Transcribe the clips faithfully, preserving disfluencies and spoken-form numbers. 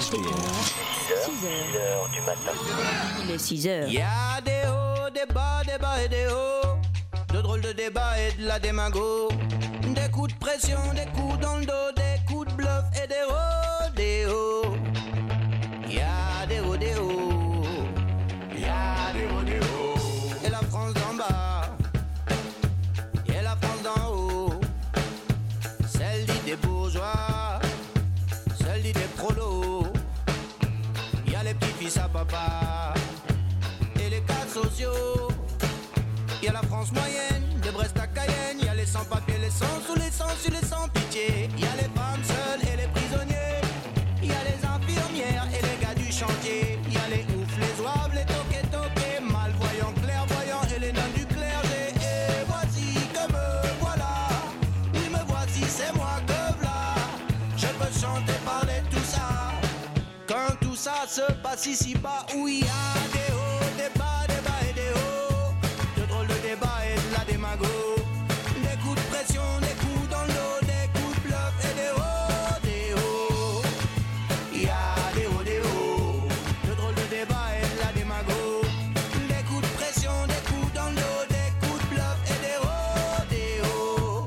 T R, six heures du matin. Il est six heures. Y a des hauts, des bas, des bas et des hauts. De drôles de débats et de la démago. Des coups de pression, des coups dans le dos, des coups de bluff et des rodéos. Y a des rodéos. Y a des rodéos. Et la France d'en bas. Et la France d'en haut. Celle dit des bourgeois. Celle dit des prolos. Y a les petits-fils à papa. Et les cas sociaux. Y'a la France moyenne, de Brest à Cayenne. Y'a les sans-papiers, les sans-sous, les sans-sur, les sans-pitié. Y'a les femmes seules et les prisonniers. Y'a les infirmières et les gars du chantier. Y'a les oufs, les ouaves, les toqués, toqués. Malvoyants, clairvoyants et les nains du clergé. Et voici que me voilà. Oui, me voici, c'est moi que v'là. Je peux chanter, parler, tout ça. Quand tout ça se passe ici-bas, où il y a des hauts, des bas, des bas et des hauts. Débat et de la démago. Des coups de pression, des coups dans le dos, des coups de bluff et des rodéos. Y a des rodéos. De drôles de débat et de la démago. Des coups de pression, des coups dans le dos, des coups de bluff et des rodéos.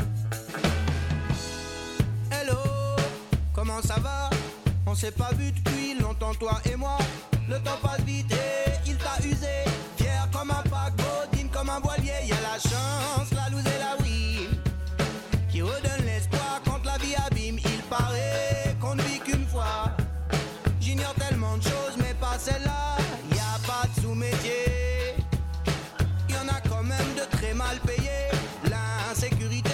Hello, comment ça va? On s'est pas vu depuis longtemps, toi et moi. Le temps passe vite et il t'a usé. Fier comme un paquebot, comme un voilier, y a la chance, la loose et la oui, qui redonne l'espoir quand la vie abîme. Il paraît qu'on ne vit qu'une fois. J'ignore tellement de choses, mais pas celle-là. Y a pas de sous-métier. Y en a quand même de très mal payés. L'insécurité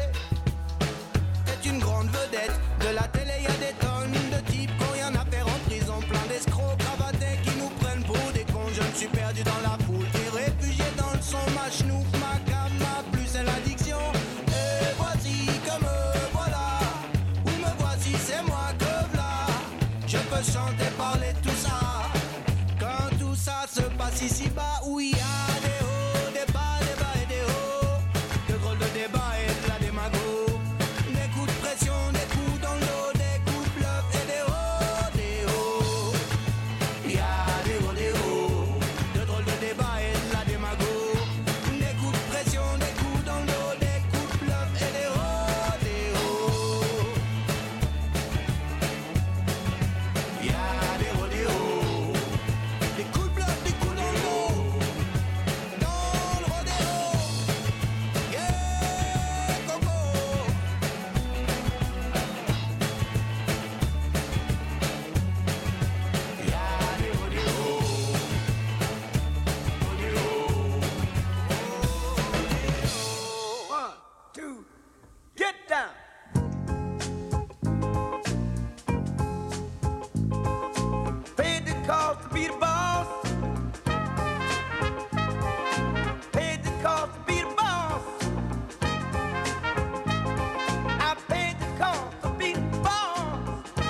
est une grande vedette de la télé. Y a des tonnes de types qui ont rien à faire en prison, plein d'escrocs cravatés qui nous prennent pour des cons. Je me suis perdu dans la foule et réfugié dans le son. Ma chenouf, ma gamme, ma plus c'est l'addiction. Et voici que me voilà. Où me voici, c'est moi que v'là. Je peux chanter, parler, tout ça. Quand tout ça se passe ici-bas, où il y a des hauts, des bas, des bas et des hauts. De drôles de débats et de la démago. Des coups de pression, des coups dans le dos, des coups de bluff et des rodéos. Il y a des rodéos. De drôles de débats et de la démago. Des coups de pression, des coups dans le dos, des coups de bluff et des rodéos. Il y a des rodéos. Des coups de bluff, des coups dans le dos. Dans le rodéo. Yeah, coco. Il y a des rodéos. One, two, get down. Paid the cost to be the boss. Paid the cost to be the boss. I paid the cost to be the boss.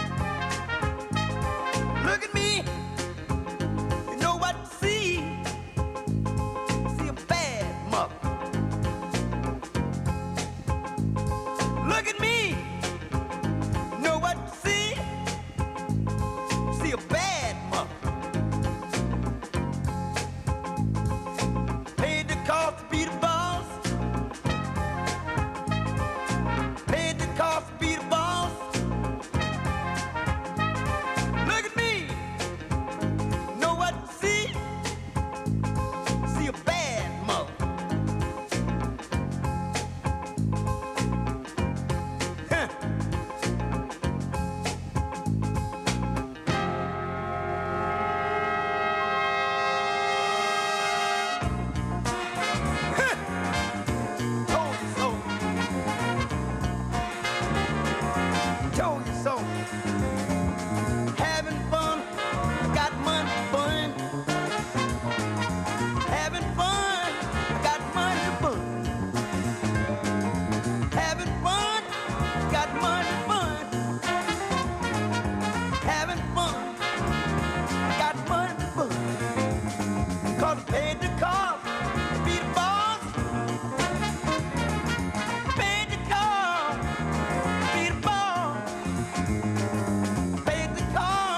Look at me. You know what to see. See a bad mother. Look at me. Know what to see? See a bad mother. Paid the cost to be the boss. Paid the cost to be the boss. Look at me. Know what to see? See a bad mother. Huh. Told you so. Told you so. Having fun, got money fun. Having fun, got money fun. Having fun, got money fun. Having fun, got money fun. 'Cause I paid the cost to be the boss. Paid the cost to be the boss. Paid the cost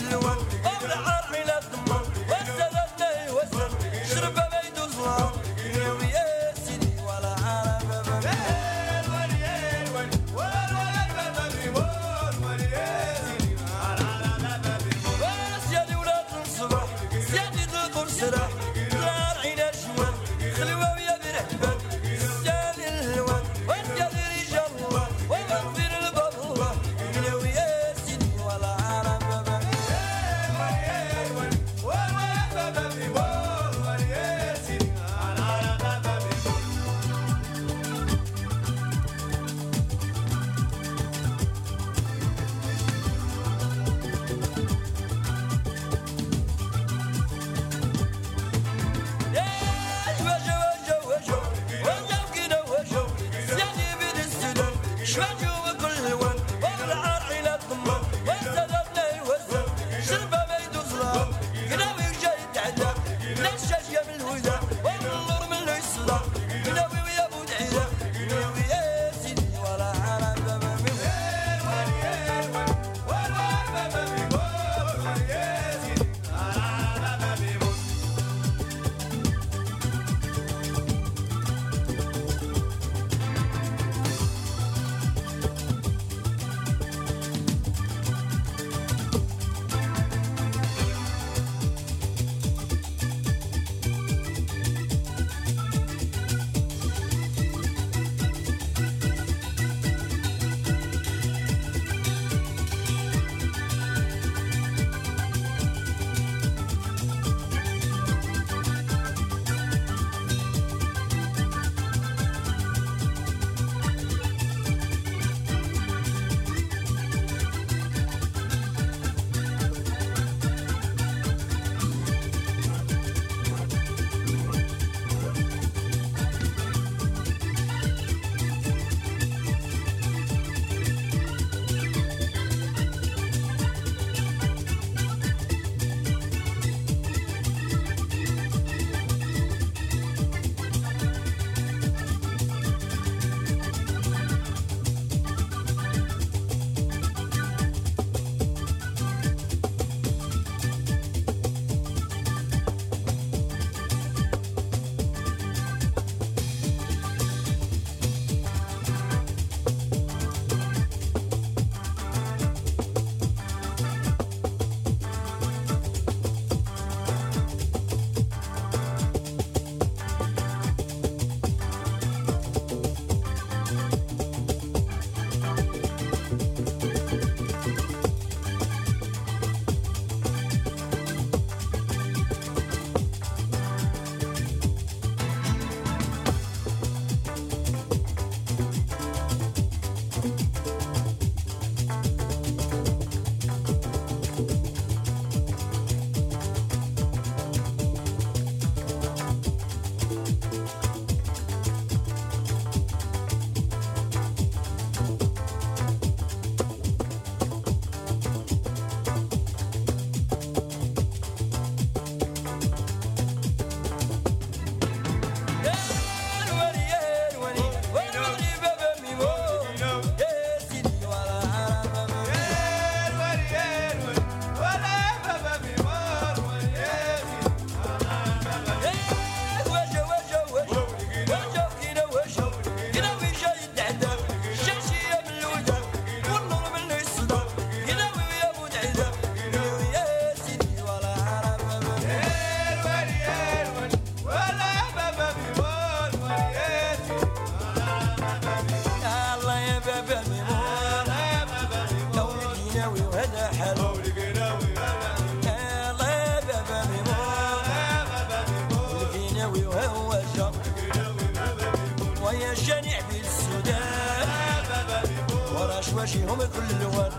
وشيهم كل الوان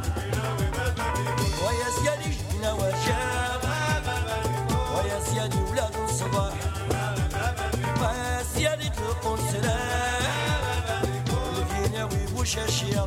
ويا سيادي جبنا وشاب ويا سيادي ولاد الصباح ويا سيادي تلقون سلام الفيناوي وشاشيا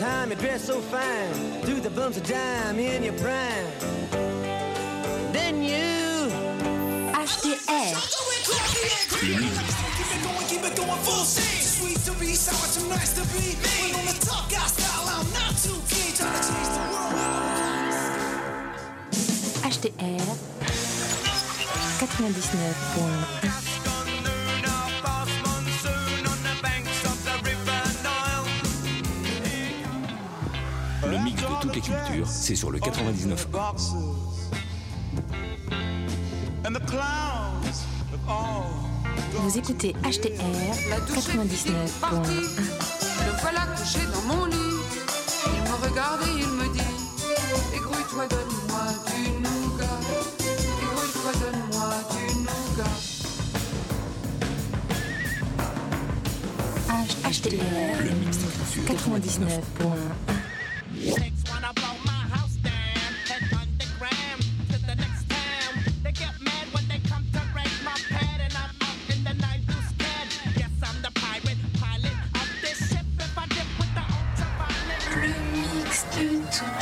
time, you dress so fine, through the bumps of dime in your prime. Then you H T R. H T R quatre-vingt-dix-neuf point un. Le mix de toutes les cultures, c'est sur le quatre-vingt-dix-neuf. Vous écoutez H T R quatre-vingt-dix-neuf point un. Le voilà couché dans mon lit. Il me regarde et il me dit: égrouille-toi, donne-moi du nougat. Égrouille-toi, donne-moi du nougat. H T R Le mix des cultures quatre-vingt-dix-neuf point un. Plume